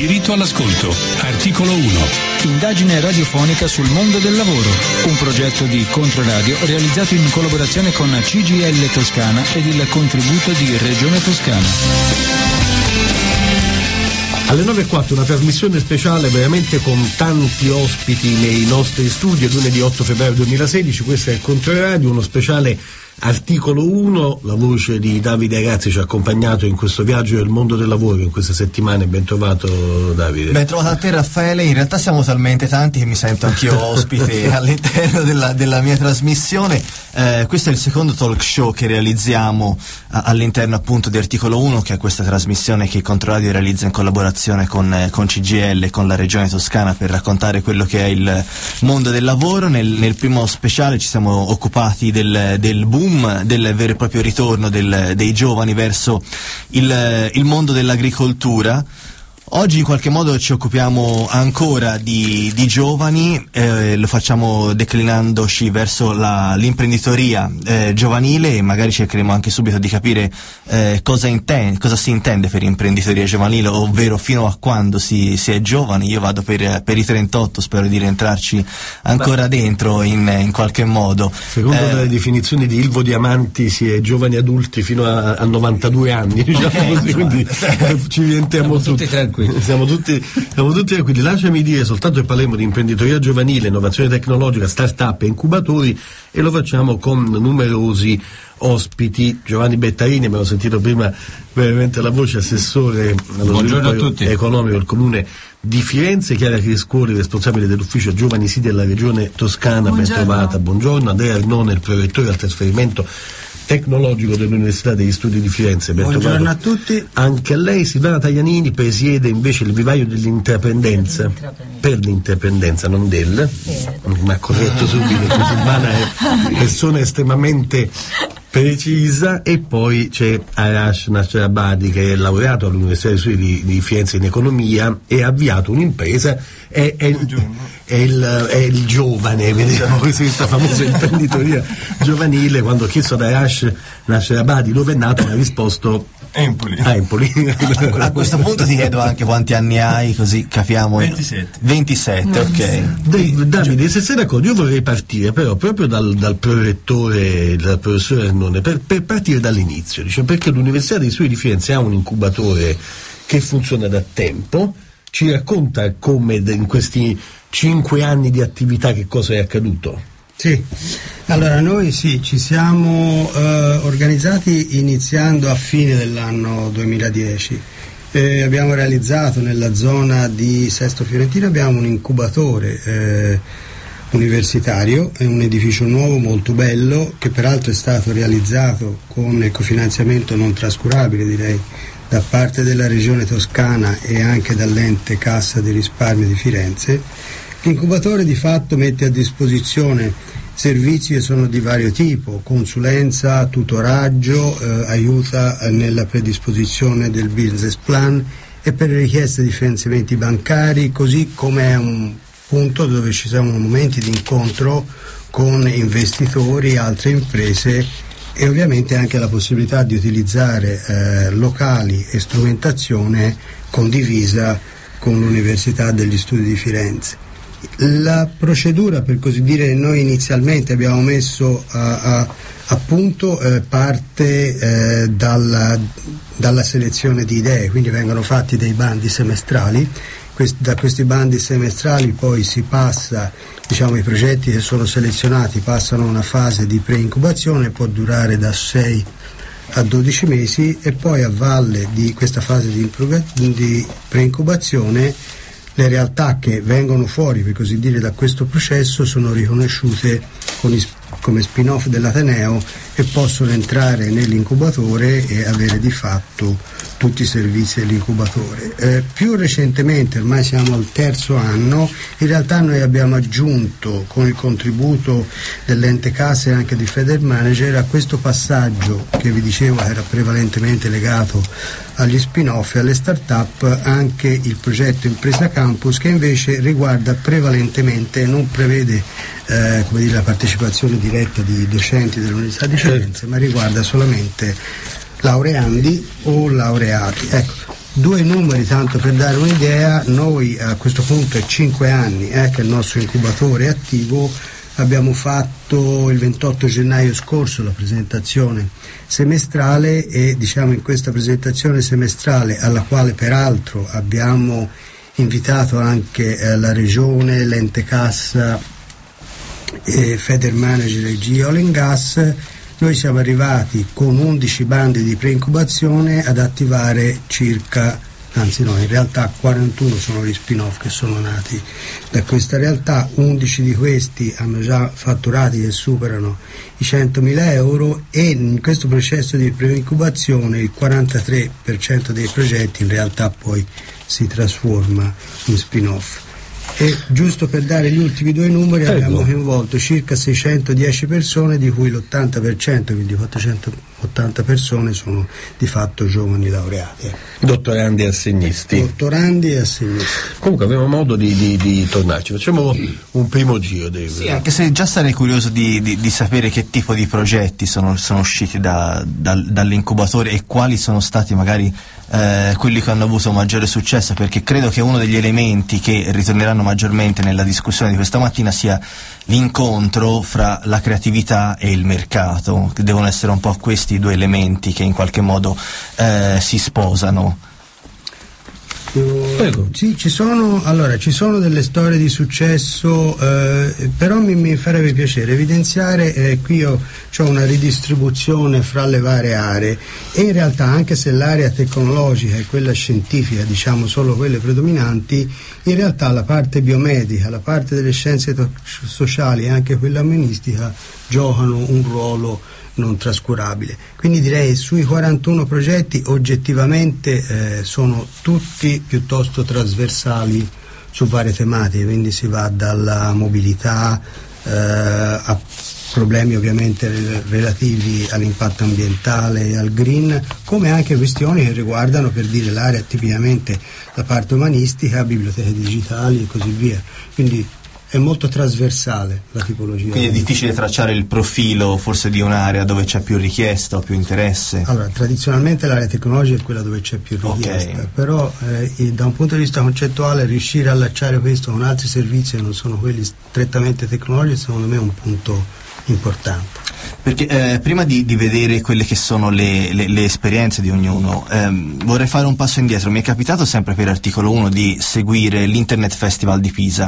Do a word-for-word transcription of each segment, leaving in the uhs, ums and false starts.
Diritto all'ascolto, articolo uno. Indagine radiofonica sul mondo del lavoro. Un progetto di Controradio realizzato in collaborazione con C G I L Toscana ed il contributo di Regione Toscana. Alle nove e quattro una trasmissione speciale veramente con tanti ospiti nei nostri studi, lunedì otto febbraio duemilasedici. Questo è il Controradio, uno speciale articolo uno. La voce di Davide Agazzi ci ha accompagnato in questo viaggio del mondo del lavoro in queste settimane. Ben trovato, Davide. Ben trovato a te, Raffaele. In realtà siamo talmente tanti che mi sento anch'io ospite all'interno della, della mia trasmissione. Eh, questo è il secondo talk show che realizziamo a, all'interno appunto di Articolo uno, che è questa trasmissione che Controradio realizza in collaborazione con, eh, con C G I L e con la Regione Toscana per raccontare quello che è il mondo del lavoro. Nel, nel primo speciale ci siamo occupati del, del boom, del vero e proprio ritorno del, dei giovani verso il, il mondo dell'agricoltura. Oggi in qualche modo ci occupiamo ancora di, di giovani, eh, lo facciamo declinandoci verso la, l'imprenditoria eh, giovanile, e magari cercheremo anche subito di capire eh, cosa, intende, cosa si intende per imprenditoria giovanile, ovvero fino a quando si, si è giovani. Io vado per, per i trentotto, spero di rientrarci ancora Beh. dentro in, in qualche modo. Secondo eh, le definizioni di Ilvo Diamanti si è giovani adulti fino a, a novantadue anni, diciamo okay, così, quindi ci rientriamo tutti. tutti Siamo tutti, siamo tutti tranquilli. Lasciami dire soltanto che parliamo di imprenditoria giovanile, innovazione tecnologica, start-up e incubatori, e lo facciamo con numerosi ospiti. Giovanni Bettarini, abbiamo sentito prima veramente la voce, assessore allo sviluppo economico del comune di Firenze. Chiara Criscuoli, responsabile dell'ufficio Giovani Sì della Regione Toscana, ben trovata, buongiorno. Andrea Arnone, il prorettore al trasferimento tecnologico dell'Università degli Studi di Firenze. Ben Buongiorno trovato. a tutti. Anche a lei. Silvana Taglianini presiede invece il vivaio dell'intraprendenza, per l'intraprendenza, non del, ma corretto subito, Silvana è persona estremamente precisa. E poi c'è Arash Nasrabadi, che è laureato all'Università degli Studi di, di Firenze in economia e ha avviato un'impresa. È, è, è, il, è il giovane, vediamo questa famosa imprenditoria giovanile. Quando ho chiesto ad Arash Nasrabadi dove è nato, mi ha risposto Empoli. Ah, Empoli. A questo punto ti chiedo anche quanti anni hai, così capiamo. ventisette. ventisette, ok. Dave, Davide, se sei d'accordo, io vorrei partire però proprio dal, dal prorettore, dal professore Arnone, per, per partire dall'inizio, dice, perché l'Università degli Studi di Firenze ha un incubatore che funziona da tempo. Ci racconta come in questi cinque anni di attività che cosa è accaduto? Sì, allora noi sì, ci siamo eh, organizzati iniziando a fine dell'anno duemiladieci. Eh, abbiamo realizzato nella zona di Sesto Fiorentino, abbiamo un incubatore eh, universitario, è un edificio nuovo molto bello, che peraltro è stato realizzato con il cofinanziamento non trascurabile, direi, da parte della Regione Toscana e anche dall'ente Cassa di Risparmio di Firenze. L'incubatore di fatto mette a disposizione servizi che sono di vario tipo: consulenza, tutoraggio, eh, aiuta nella predisposizione del business plan e per le richieste di finanziamenti bancari, così come è un punto dove ci sono momenti di incontro con investitori, altre imprese, e ovviamente anche la possibilità di utilizzare eh, locali e strumentazione condivisa con l'Università degli Studi di Firenze. La procedura, per così dire, noi inizialmente abbiamo messo a, a, a punto eh, parte eh, dalla, dalla selezione di idee, quindi vengono fatti dei bandi semestrali. Quest, da questi bandi semestrali poi si passa, diciamo, i progetti che sono selezionati passano a una fase di pre-incubazione, può durare da sei a dodici mesi, e poi a valle di questa fase di, di pre-incubazione le realtà che vengono fuori, per così dire, da questo processo sono riconosciute con i, come spin-off dell'Ateneo e possono entrare nell'incubatore e avere di fatto tutti i servizi dell'incubatore. Eh, più recentemente, ormai siamo al terzo anno, in realtà noi abbiamo aggiunto, con il contributo dell'ente Cassa e anche di Federmanager, a questo passaggio che vi dicevo era prevalentemente legato agli spin-off e alle start-up, anche il progetto Impresa Campus, che invece riguarda prevalentemente, non prevede eh, come dire, la partecipazione diretta di docenti dell'Università di Firenze, ma riguarda solamente laureandi o laureati. Ecco, Due numeri tanto per dare un'idea: noi a questo punto è cinque anni eh, che il nostro incubatore è attivo. Abbiamo fatto il ventotto gennaio scorso la presentazione semestrale e diciamo in questa presentazione semestrale, alla quale peraltro abbiamo invitato anche eh, la regione, l'ente cassa, eh, Federmanager e G I Oil and Gas, noi siamo arrivati con undici bandi di preincubazione ad attivare circa, anzi no, in realtà quarantuno sono gli spin-off che sono nati da questa realtà. Undici di questi hanno già fatturati che superano i centomila euro e in questo processo di preincubazione il quarantatré per cento dei progetti in realtà poi si trasforma in spin-off. E giusto per dare gli ultimi due numeri, Prego. abbiamo coinvolto circa seicentodieci persone, di cui l'ottanta per cento, quindi quattrocentottanta persone, sono di fatto giovani laureati. Dottorandi e assegnisti. Dottorandi e assegnisti. Comunque avremo modo di, di, di tornarci. Facciamo un primo giro, Dave. Sì, anche se già sarei curioso di, di, di sapere che tipo di progetti sono, sono usciti da, da, dall'incubatore e quali sono stati magari eh, quelli che hanno avuto maggiore successo, perché credo che uno degli elementi che ritorneranno maggiormente nella discussione di questa mattina sia l'incontro fra la creatività e il mercato, che devono essere un po' questi due elementi che in qualche modo eh, si sposano. Prego. Sì, ci sono, allora, ci sono delle storie di successo, eh, però mi, mi farebbe piacere evidenziare, eh, qui io ho una ridistribuzione fra le varie aree e in realtà anche se l'area tecnologica e quella scientifica, diciamo solo quelle predominanti, in realtà la parte biomedica, la parte delle scienze to- sociali e anche quella umanistica giocano un ruolo non trascurabile. Quindi direi sui quarantuno progetti oggettivamente eh, sono tutti piuttosto trasversali su varie tematiche, quindi si va dalla mobilità eh, a problemi ovviamente relativi all'impatto ambientale e al green, come anche questioni che riguardano, per dire, l'area tipicamente la parte umanistica, biblioteche digitali e così via. Quindi è molto trasversale la tipologia. Quindi è difficile tracciare il profilo forse di un'area dove c'è più richiesta o più interesse? Allora, tradizionalmente l'area tecnologica è quella dove c'è più richiesta, okay. Però eh, da un punto di vista concettuale riuscire a allacciare questo con altri servizi che non sono quelli strettamente tecnologici secondo me è un punto importante. Perché eh, prima di, di vedere quelle che sono le, le, le esperienze di ognuno, ehm, vorrei fare un passo indietro. Mi è capitato sempre per Articolo uno di seguire l'Internet Festival di Pisa,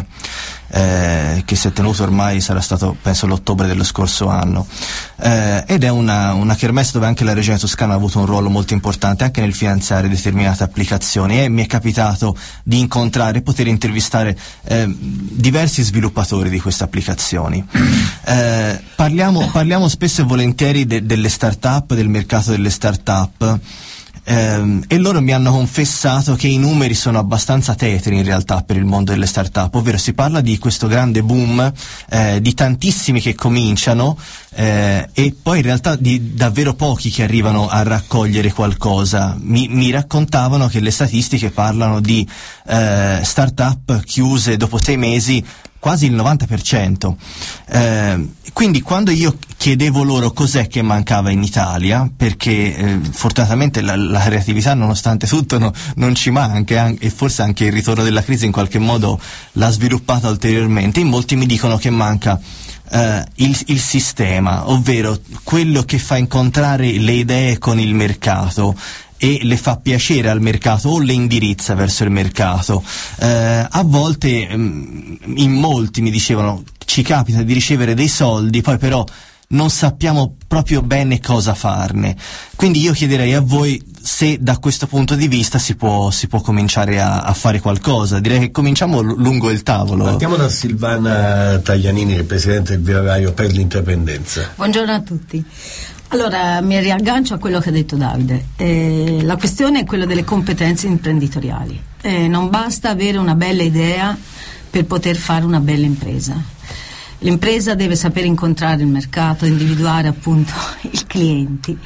eh, che si è tenuto ormai, sarà stato penso l'ottobre dello scorso anno, eh, ed è una, una kermesse dove anche la Regione Toscana ha avuto un ruolo molto importante anche nel finanziare determinate applicazioni, e mi è capitato di incontrare e poter intervistare eh, diversi sviluppatori di queste applicazioni. Eh, parliamo, parliamo spesso e volentieri de, delle start-up, del mercato delle start-up, ehm, e loro mi hanno confessato che i numeri sono abbastanza tetri in realtà per il mondo delle start-up, ovvero si parla di questo grande boom, eh, di tantissimi che cominciano eh, e poi in realtà di davvero pochi che arrivano a raccogliere qualcosa. Mi, mi raccontavano che le statistiche parlano di eh, start-up chiuse dopo sei mesi quasi il novanta per cento. Eh, quindi quando io chiedevo loro cos'è che mancava in Italia, perché eh, fortunatamente la, la creatività nonostante tutto no, non ci manca, anche, e forse anche il ritorno della crisi in qualche modo l'ha sviluppata ulteriormente, in molti mi dicono che manca eh, il, il sistema, ovvero quello che fa incontrare le idee con il mercato e le fa piacere al mercato o le indirizza verso il mercato. Eh, a volte mh, in molti mi dicevano ci capita di ricevere dei soldi, poi però non sappiamo proprio bene cosa farne. Quindi io chiederei a voi se da questo punto di vista si può, si può cominciare a, a fare qualcosa. Direi che cominciamo l- lungo il tavolo. Partiamo da Silvana Taglianini, Presidente del Vivaio per l'Intraprendenza. Buongiorno a tutti. Allora, mi riaggancio a quello che ha detto Davide. Eh, la questione è quella delle competenze imprenditoriali. Eh, non basta avere una bella idea per poter fare una bella impresa. L'impresa deve sapere incontrare il mercato, individuare appunto i clienti.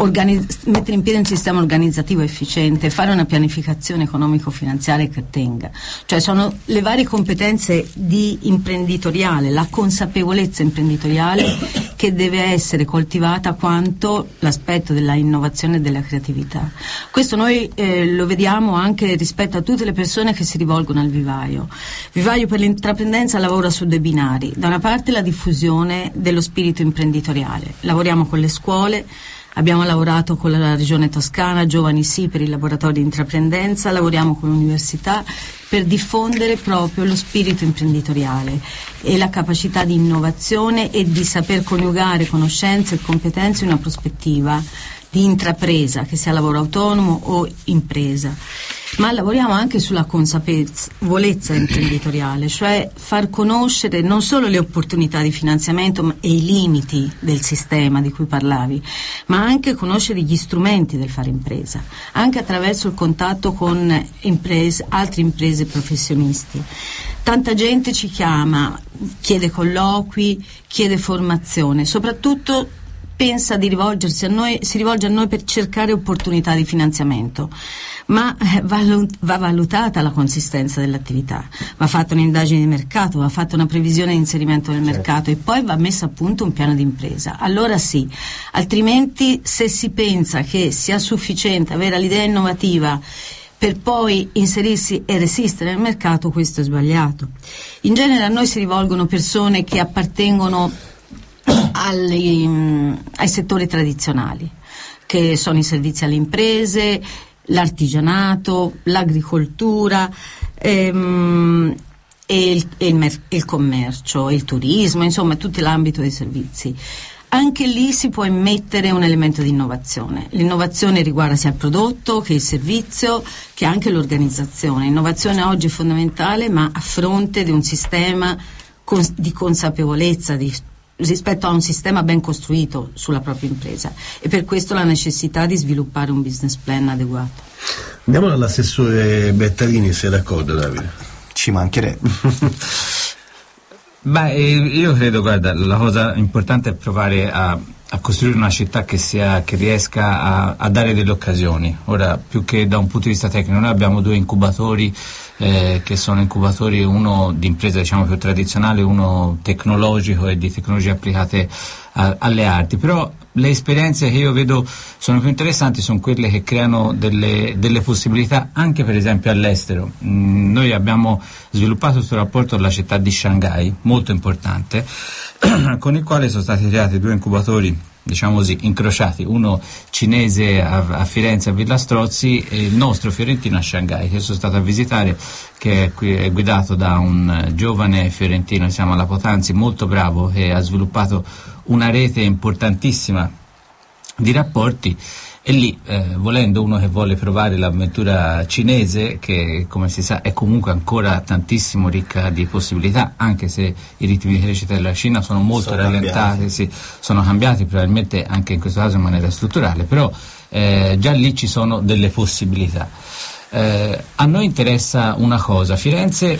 organizz- mettere in piedi un sistema organizzativo efficiente, fare una pianificazione economico-finanziaria che tenga. Cioè sono le varie competenze di imprenditoriale, la consapevolezza imprenditoriale che deve essere coltivata quanto l'aspetto della innovazione e della creatività. Questo noi eh, lo vediamo anche rispetto a tutte le persone che si rivolgono al Vivaio. Vivaio per l'intraprendenza lavora su due binari: da una parte la diffusione dello spirito imprenditoriale, lavoriamo con le scuole, abbiamo lavorato con la Regione Toscana, Giovani Sì per il laboratorio di intraprendenza, lavoriamo con l'università per diffondere proprio lo spirito imprenditoriale e la capacità di innovazione e di saper coniugare conoscenze e competenze in una prospettiva di intrapresa, che sia lavoro autonomo o impresa. Ma lavoriamo anche sulla consapevolezza imprenditoriale, cioè far conoscere non solo le opportunità di finanziamento e i limiti del sistema di cui parlavi, ma anche conoscere gli strumenti del fare impresa, anche attraverso il contatto con imprese, altre imprese professionisti. Tanta gente ci chiama, chiede colloqui, chiede formazione, soprattutto pensa di rivolgersi a noi, si rivolge a noi per cercare opportunità di finanziamento, ma va valutata la consistenza dell'attività, va fatta un'indagine di mercato, va fatta una previsione di inserimento nel mercato e poi va messo a punto un piano di impresa. Allora sì, altrimenti se si pensa che sia sufficiente avere l'idea innovativa per poi inserirsi e resistere nel mercato, questo è sbagliato. In genere a noi si rivolgono persone che appartengono Alle, ai settori tradizionali, che sono i servizi alle imprese, l'artigianato, l'agricoltura ehm, e, il, e il, il commercio, il turismo, insomma tutto l'ambito dei servizi. Anche lì si può immettere un elemento di innovazione. L'innovazione riguarda sia il prodotto che il servizio che anche l'organizzazione. L'innovazione oggi è fondamentale, ma a fronte di un sistema cons- di consapevolezza, di rispetto a un sistema ben costruito sulla propria impresa, e per questo la necessità di sviluppare un business plan adeguato. Andiamo dall'assessore Bettarini, se è d'accordo, Davide. Ci mancherebbe. Beh, io credo, guarda, la cosa importante è provare a, a costruire una città che sia, che riesca a, a dare delle occasioni. Ora, più che da un punto di vista tecnico, noi abbiamo due incubatori eh, che sono incubatori, uno di impresa diciamo più tradizionale, uno tecnologico e di tecnologie applicate a, alle arti, però le esperienze che io vedo sono più interessanti sono quelle che creano delle, delle possibilità anche per esempio all'estero. Mm, noi abbiamo sviluppato questo rapporto con la città di Shanghai, molto importante, con il quale sono stati creati due incubatori, diciamo così, incrociati, uno cinese a, a Firenze a Villa Strozzi e il nostro fiorentino a Shanghai, che sono stato a visitare, che è, qui, è guidato da un giovane fiorentino che si chiama Lapotanzi, molto bravo, che ha sviluppato una rete importantissima di rapporti. E lì, eh, volendo, uno che vuole provare l'avventura cinese, che come si sa è comunque ancora tantissimo ricca di possibilità, anche se i ritmi di crescita della Cina sono molto sono rallentati, cambiati. Sì, sono cambiati probabilmente anche in questo caso in maniera strutturale, però eh, già lì ci sono delle possibilità. Eh, a noi interessa una cosa: Firenze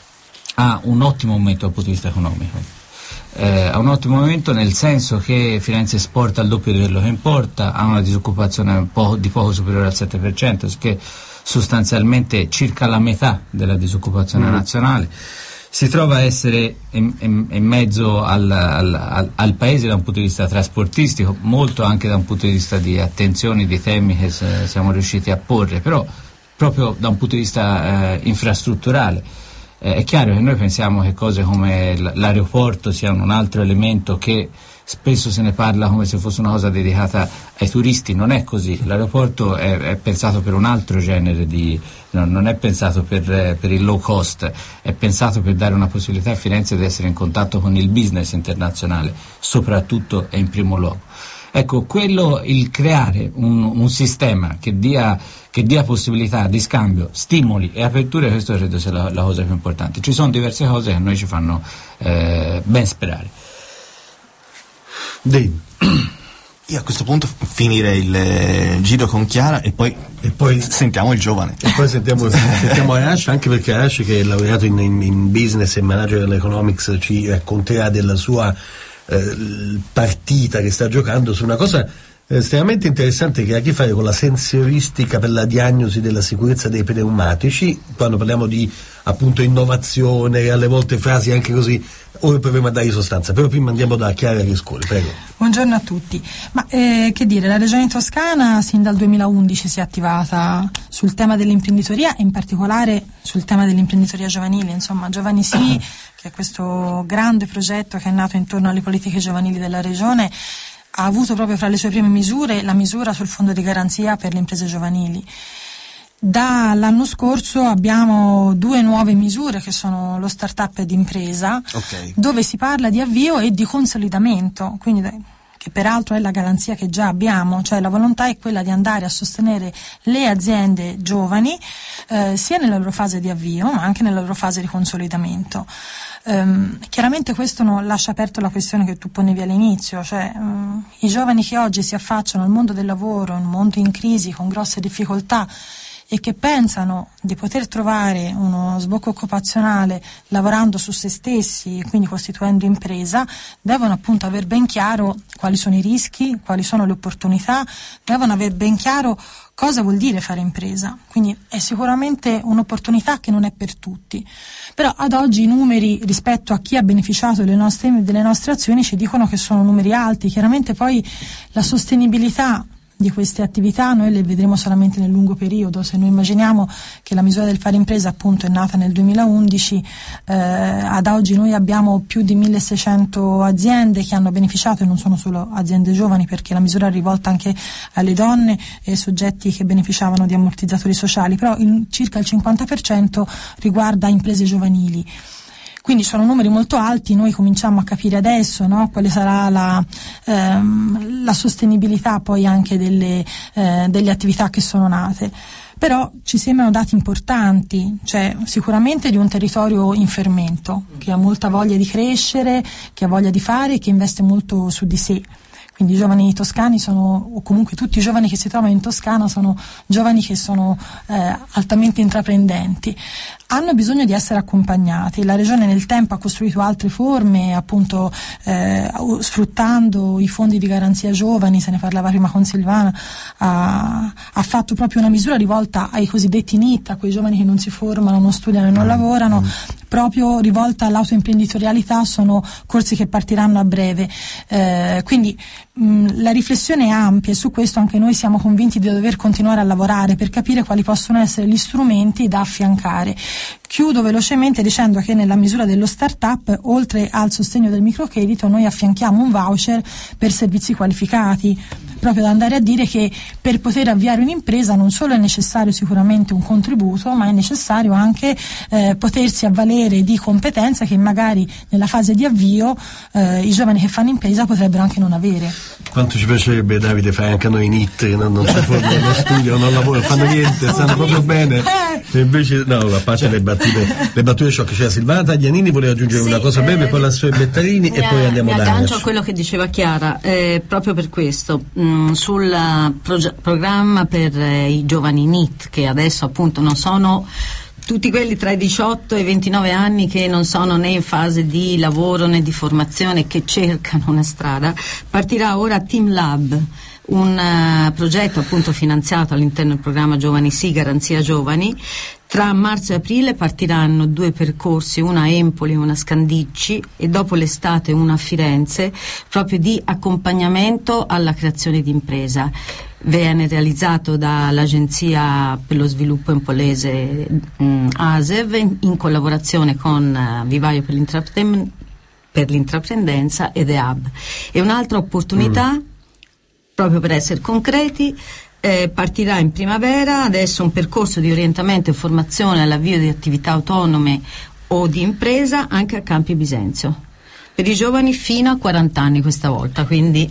ha un ottimo momento dal punto di vista economico. Eh, ha un ottimo momento nel senso che Firenze esporta il doppio di quello che importa, ha una disoccupazione po- di poco superiore al sette per cento, che sostanzialmente circa la metà della disoccupazione mm. nazionale. Si trova a essere in, in, in mezzo al, al, al, al paese da un punto di vista trasportistico, molto anche da un punto di vista di attenzioni, di temi che se, siamo riusciti a porre, però proprio da un punto di vista eh, infrastrutturale. Eh, è chiaro che noi pensiamo che cose come l'aeroporto siano un altro elemento, che spesso se ne parla come se fosse una cosa dedicata ai turisti. Non è così, l'aeroporto è, è pensato per un altro genere di, no, non è pensato per, per il low cost, è pensato per dare una possibilità a Firenze di essere in contatto con il business internazionale, soprattutto e in primo luogo. Ecco, quello, il creare un, un sistema che dia, che dia possibilità di scambio, stimoli e aperture, questo credo sia la, la cosa più importante. Ci sono diverse cose che a noi ci fanno eh, ben sperare. Dave. Io a questo punto finirei il eh, giro con Chiara e poi, e poi sentiamo il giovane. E poi sentiamo, sentiamo Ayash, anche perché Ayash, che è laureato in, in, in business e managerial economics, ci racconterà della sua Eh, partita che sta giocando su una cosa estremamente interessante che ha a che fare con la sensoristica per la diagnosi della sicurezza dei pneumatici, quando parliamo di appunto innovazione, alle volte frasi anche così. Ora proviamo a dare sostanza, però prima andiamo da Chiara Riscoli, prego. Buongiorno a tutti. Ma eh, che dire, la Regione Toscana sin dal duemilaundici si è attivata sul tema dell'imprenditoria e in particolare sul tema dell'imprenditoria giovanile, insomma Giovani Sì, che è questo grande progetto che è nato intorno alle politiche giovanili della Regione, ha avuto proprio fra le sue prime misure la misura sul fondo di garanzia per le imprese giovanili. Dall'anno scorso abbiamo due nuove misure che sono lo startup d'impresa, okay, dove si parla di avvio e di consolidamento, quindi che peraltro è la garanzia che già abbiamo, cioè la volontà è quella di andare a sostenere le aziende giovani eh, sia nella loro fase di avvio ma anche nella loro fase di consolidamento. Um, chiaramente questo non lascia aperto la questione che tu ponevi all'inizio, cioè um, i giovani che oggi si affacciano al mondo del lavoro, un mondo in crisi con grosse difficoltà e che pensano di poter trovare uno sbocco occupazionale lavorando su se stessi e quindi costituendo impresa, devono appunto aver ben chiaro quali sono i rischi, quali sono le opportunità, devono aver ben chiaro cosa vuol dire fare impresa. Quindi è sicuramente un'opportunità che non è per tutti, però ad oggi i numeri rispetto a chi ha beneficiato delle nostre, delle nostre azioni ci dicono che sono numeri alti. Chiaramente poi la sostenibilità di queste attività noi le vedremo solamente nel lungo periodo. Se noi immaginiamo che la misura del fare impresa appunto è nata nel duemilaundici, eh, ad oggi noi abbiamo più di milleseicento aziende che hanno beneficiato, e non sono solo aziende giovani, perché la misura è rivolta anche alle donne e soggetti che beneficiavano di ammortizzatori sociali, però il, circa il cinquanta per cento riguarda imprese giovanili. Quindi sono numeri molto alti, noi cominciamo a capire adesso, no, quale sarà la, ehm, la sostenibilità poi anche delle, eh, delle attività che sono nate. Però ci sembrano dati importanti, cioè sicuramente di un territorio in fermento, che ha molta voglia di crescere, che ha voglia di fare e che investe molto su di sé. Quindi i giovani toscani sono, o comunque tutti i giovani che si trovano in Toscana, sono giovani che sono eh, altamente intraprendenti. Hanno bisogno di essere accompagnati. La Regione nel tempo ha costruito altre forme, appunto eh, sfruttando i fondi di garanzia giovani, se ne parlava prima con Silvana, ha, ha fatto proprio una misura rivolta ai cosiddetti N I T, a quei giovani che non si formano, non studiano e non lavorano, proprio rivolta all'autoimprenditorialità. Sono corsi che partiranno a breve. Eh, quindi mh, la riflessione è ampia e su questo anche noi siamo convinti di dover continuare a lavorare per capire quali possono essere gli strumenti da affiancare. Chiudo velocemente dicendo che nella misura dello start-up, oltre al sostegno del microcredito, noi affianchiamo un voucher per servizi qualificati, proprio da andare a dire che per poter avviare un'impresa non solo è necessario sicuramente un contributo, ma è necessario anche eh, potersi avvalere di competenze che magari nella fase di avvio eh, i giovani che fanno impresa potrebbero anche non avere. Quanto ci piacerebbe, Davide, fare anche a noi N I T, che non, non si formano, non studiano, non lavorano, fanno niente, stanno proprio bene. E invece, no, a parte le battute, le battute shock, c'era Silvana Taglianini, voleva aggiungere sì, una cosa breve, eh, poi la sua Bettarini e poi andiamo da. Mi aggancio a quello che diceva Chiara, eh, proprio per questo, mh, sul proge- programma per eh, i giovani N I T, che adesso appunto non sono tutti quelli tra i diciotto e i ventinove anni che non sono né in fase di lavoro né di formazione, che cercano una strada. Partirà ora Team Lab, un uh, progetto appunto finanziato all'interno del programma Giovani Sì, Garanzia Giovani. Tra marzo e aprile partiranno due percorsi, una a Empoli e una a Scandicci, e dopo l'estate una a Firenze, proprio di accompagnamento alla creazione di impresa. Viene realizzato dall'Agenzia per lo Sviluppo Empolese um, A S E V in, in collaborazione con uh, Vivaio per, l'intraprend- per l'intraprendenza ed E A B. E un'altra opportunità, mm. proprio per essere concreti, eh, partirà in primavera adesso un percorso di orientamento e formazione all'avvio di attività autonome o di impresa anche a Campi Bisenzio, per i giovani fino a quaranta anni questa volta, quindi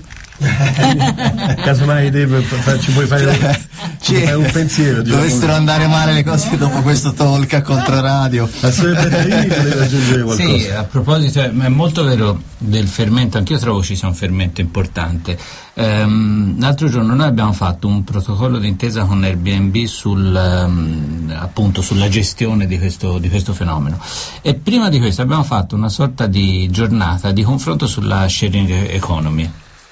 casomai Dave, ci puoi fare un, ci fare un pensiero, dovessero andare male le cose dopo questo talk a Controradio. La sua Petterini voleva aggiungere qualcosa? Sì, a proposito, è molto vero del fermento, anch'io trovo ci sia un fermento importante. Um, l'altro giorno noi abbiamo fatto un protocollo d'intesa con Airbnb sul, um, appunto sulla gestione di questo, di questo fenomeno, e prima di questo abbiamo fatto una sorta di giornata di confronto sulla sharing economy.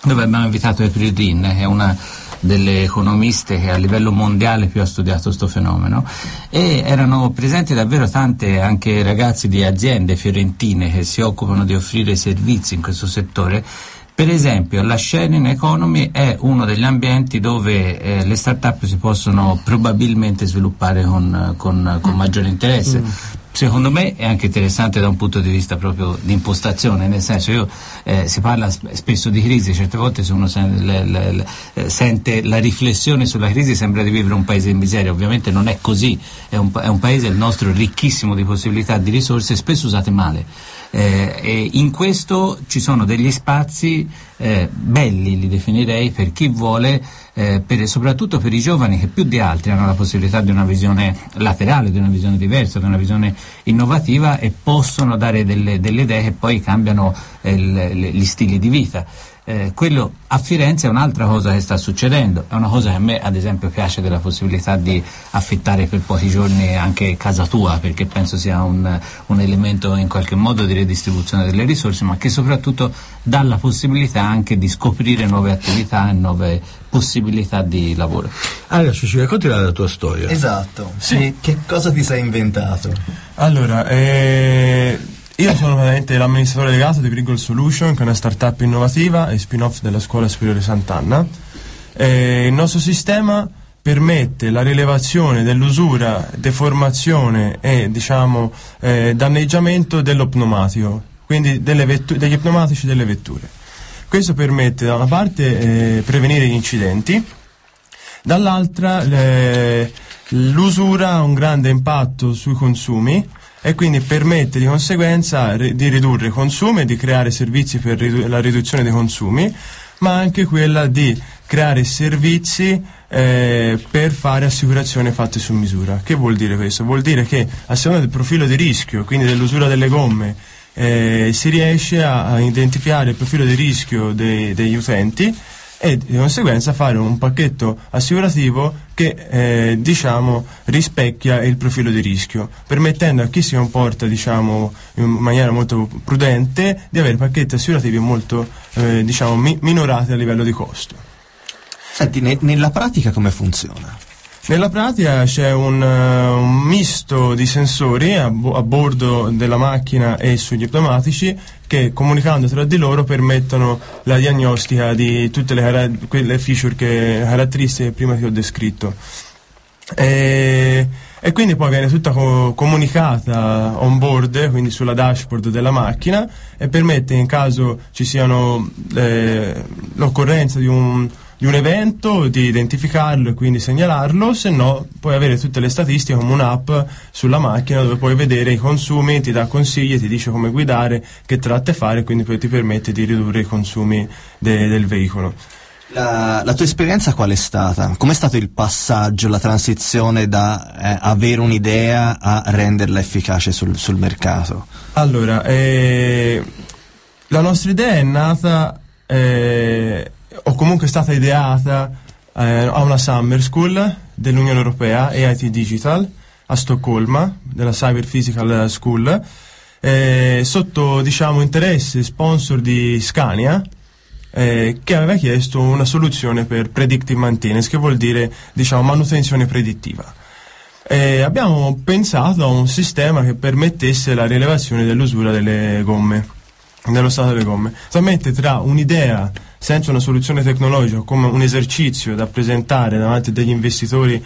dove abbiamo invitato April Dean, che è una delle economiste che a livello mondiale più ha studiato questo fenomeno, e erano presenti davvero tante anche ragazzi di aziende fiorentine che si occupano di offrire servizi in questo settore. Per esempio la sharing economy è uno degli ambienti dove eh, le start-up si possono probabilmente sviluppare con, con, con maggiore interesse. Mm. Secondo me è anche interessante da un punto di vista proprio di impostazione, nel senso io eh, si parla spesso di crisi, certe volte se uno sente, le, le, le, sente la riflessione sulla crisi sembra di vivere un paese in miseria, ovviamente non è così, è un, è un paese, il nostro, ricchissimo di possibilità, di risorse, spesso usate male. Eh, e in questo ci sono degli spazi eh, belli, li definirei, per chi vuole, eh, per, soprattutto per i giovani che più di altri hanno la possibilità di una visione laterale, di una visione diversa, di una visione innovativa, e possono dare delle, delle idee che poi cambiano eh, le, le, gli stili di vita. Eh, quello a Firenze è un'altra cosa che sta succedendo, è una cosa che a me ad esempio piace, della possibilità di affittare per pochi giorni anche casa tua, perché penso sia un, un elemento in qualche modo di redistribuzione delle risorse, ma che soprattutto dà la possibilità anche di scoprire nuove attività e nuove possibilità di lavoro. Allora ci racconti la tua storia. Esatto, sì. Che cosa ti sei inventato? Allora, eh... io sono praticamente l'amministratore delegato di Grigol Solution, che è una startup innovativa e spin-off della Scuola Superiore Sant'Anna. E il nostro sistema permette la rilevazione dell'usura, deformazione e diciamo eh, danneggiamento dello pneumatico, quindi delle vettu- degli pneumatici delle vetture. Questo permette da una parte eh, prevenire gli incidenti, dall'altra le, l'usura ha un grande impatto sui consumi, e quindi permette di conseguenza di ridurre i consumi e di creare servizi per ridu- la riduzione dei consumi, ma anche quella di creare servizi eh, per fare assicurazioni fatte su misura. Che vuol dire questo? Vuol dire che a seconda del profilo di rischio, quindi dell'usura delle gomme, eh, si riesce a, a identificare il profilo di rischio dei, degli utenti e di conseguenza fare un pacchetto assicurativo che eh, diciamo rispecchia il profilo di rischio, permettendo a chi si comporta diciamo in maniera molto prudente di avere pacchetti assicurativi molto eh, diciamo mi- minorati a livello di costo. Senti, ne- nella pratica come funziona? Nella pratica c'è un, uh, un misto di sensori a, bo- a bordo della macchina e sugli pneumatici che, comunicando tra di loro, permettono la diagnostica di tutte le cara- quelle feature che, caratteristiche che prima ti ho descritto. E, e quindi poi viene tutta co- comunicata on board, quindi sulla dashboard della macchina, e permette, in caso ci siano eh, l'occorrenza di un di un evento, di identificarlo e quindi segnalarlo, se no puoi avere tutte le statistiche come un'app sulla macchina dove puoi vedere i consumi, ti dà consigli, ti dice come guidare, che tratte fare, quindi poi ti permette di ridurre i consumi de- del veicolo. La, la tua esperienza qual è stata? Com'è stato il passaggio, la transizione da eh, avere un'idea a renderla efficace sul, sul mercato? Allora, eh, la nostra idea è nata eh, o comunque è stata ideata eh, a una summer school dell'Unione Europea, A I T Digital, a Stoccolma, della Cyber Physical School, eh, sotto diciamo interesse sponsor di Scania, eh, che aveva chiesto una soluzione per predictive maintenance, che vuol dire diciamo manutenzione predittiva. Eh, abbiamo pensato a un sistema che permettesse la rilevazione dell'usura delle gomme, dello stato delle gomme. Solamente tra un'idea senza una soluzione tecnologica, come un esercizio da presentare davanti a degli investitori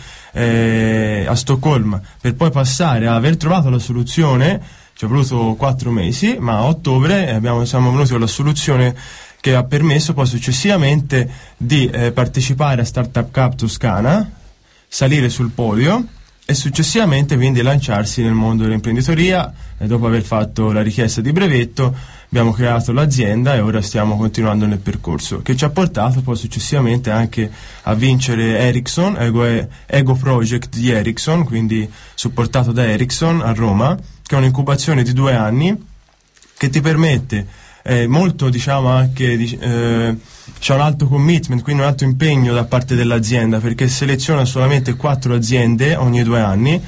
eh, a Stoccolma, per poi passare a aver trovato la soluzione, ci è voluto quattro mesi, ma a ottobre abbiamo, siamo venuti con la soluzione che ha permesso poi successivamente di eh, partecipare a Startup Cup Toscana, salire sul podio e successivamente quindi lanciarsi nel mondo dell'imprenditoria. E dopo aver fatto la richiesta di brevetto abbiamo creato l'azienda e ora stiamo continuando nel percorso, che ci ha portato poi successivamente anche a vincere Ericsson, Ego, Ego Project di Ericsson, quindi supportato da Ericsson a Roma, che è un'incubazione di due anni che ti permette eh, molto diciamo anche eh, c'è un alto commitment, quindi un alto impegno da parte dell'azienda, perché seleziona solamente quattro aziende ogni due anni,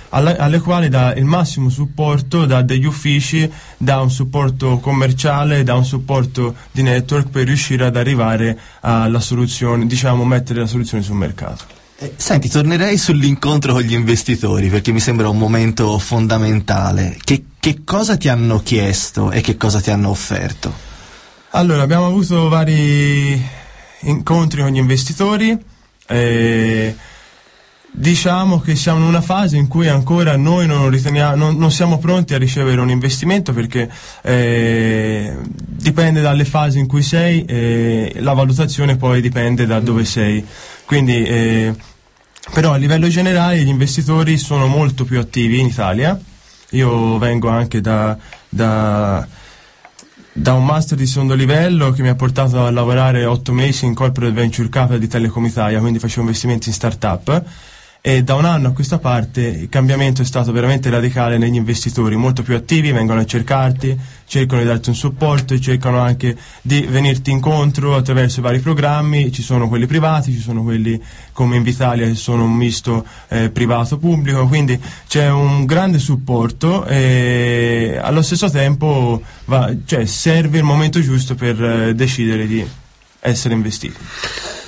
alla, alle quali dà il massimo supporto, dà degli uffici, dà un supporto commerciale, dà un supporto di network per riuscire ad arrivare alla soluzione, diciamo mettere la soluzione sul mercato. Eh, senti, tornerei sull'incontro con gli investitori perché mi sembra un momento fondamentale. Che, che cosa ti hanno chiesto e che cosa ti hanno offerto? Allora, abbiamo avuto vari incontri con gli investitori. Eh, Diciamo che siamo in una fase in cui ancora noi non, riteniamo, non, non siamo pronti a ricevere un investimento perché eh, dipende dalle fasi in cui sei e la valutazione poi dipende da dove sei. Quindi, eh, però a livello generale gli investitori sono molto più attivi in Italia. Io vengo anche da, da, da un master di secondo livello che mi ha portato a lavorare otto mesi in Corporate Venture Capital di Telecom Italia, quindi facevo investimenti in start-up. E da un anno a questa parte il cambiamento è stato veramente radicale negli investitori, molto più attivi, vengono a cercarti, cercano di darti un supporto e cercano anche di venirti incontro attraverso i vari programmi. Ci sono quelli privati, ci sono quelli come Invitalia che sono un misto eh, privato-pubblico, quindi c'è un grande supporto e allo stesso tempo va, cioè, serve il momento giusto per eh, decidere di essere investiti.